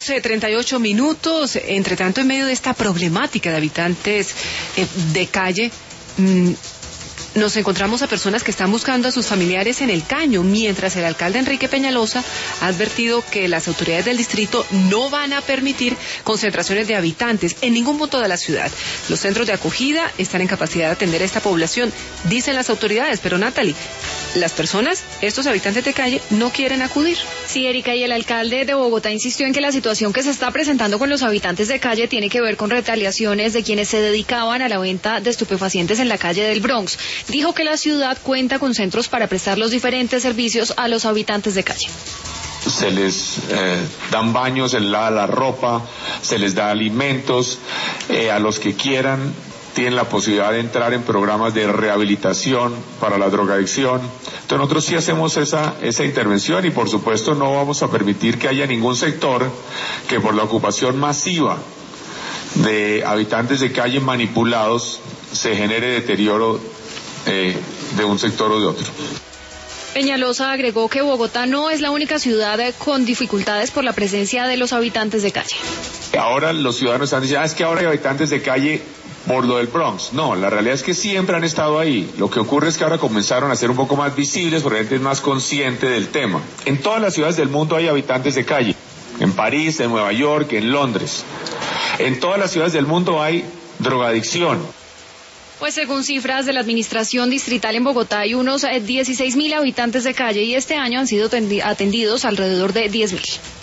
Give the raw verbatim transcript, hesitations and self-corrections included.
doce, treinta y ocho minutos. Entre tanto, en medio de esta problemática de habitantes eh, de calle, mmm, nos encontramos a personas que están buscando a sus familiares en el Caño, mientras el alcalde Enrique Peñalosa ha advertido que las autoridades del distrito no van a permitir concentraciones de habitantes en ningún punto de la ciudad. Los centros de acogida están en capacidad de atender a esta población, dicen las autoridades, pero Natalie, las personas, estos habitantes de calle, no quieren acudir. Sí, Erika, y el alcalde de Bogotá insistió en que la situación que se está presentando con los habitantes de calle tiene que ver con retaliaciones de quienes se dedicaban a la venta de estupefacientes en la calle del Bronx. Dijo que la ciudad cuenta con centros para prestar los diferentes servicios a los habitantes de calle. Se les eh, dan baños, se les lava la ropa, se les da alimentos, eh, a los que quieran tienen la posibilidad de entrar en programas de rehabilitación para la drogadicción. Entonces nosotros sí hacemos esa, esa intervención y por supuesto no vamos a permitir que haya ningún sector que por la ocupación masiva de habitantes de calle manipulados se genere deterioro Eh, de un sector o de otro. Peñalosa agregó que Bogotá no es la única ciudad con dificultades por la presencia de los habitantes de calle. Ahora los ciudadanos están diciendo, ah, es que ahora hay habitantes de calle por lo del Bronx. No, la realidad es que siempre han estado ahí. Lo que ocurre es que ahora comenzaron a ser un poco más visibles porque la gente es más consciente del tema. En todas las ciudades del mundo hay habitantes de calle. En París, en Nueva York, en Londres. En todas las ciudades del mundo hay drogadicción. Pues según cifras de la administración distrital en Bogotá hay unos dieciséis mil habitantes de calle y este año han sido atendidos alrededor de diez mil.